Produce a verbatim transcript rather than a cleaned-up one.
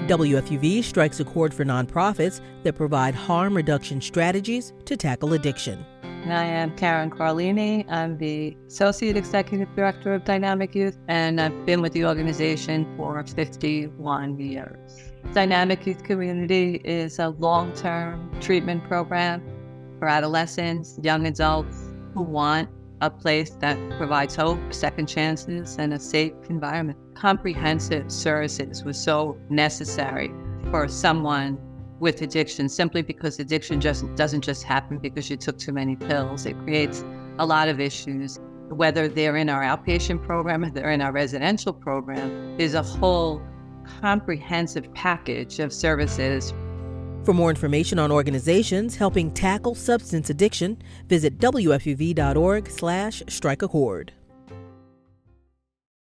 W F U V strikes a chord for nonprofits that provide harm reduction strategies to tackle addiction. And I am Karen Carlini. I'm the Associate Executive Director of Dynamic Youth, and I've been with the organization for fifty-one years. Dynamic Youth Community is a long-term treatment program for adolescents, young adults who want a place that provides hope, second chances, and a safe environment. Comprehensive services was so necessary for someone with addiction, simply because addiction just doesn't just happen because you took too many pills. It creates a lot of issues, whether they're in our outpatient program or they're in our residential program. There's a whole comprehensive package of services. For more information on organizations helping tackle substance addiction, visit W F U V dot org slash strike a chord.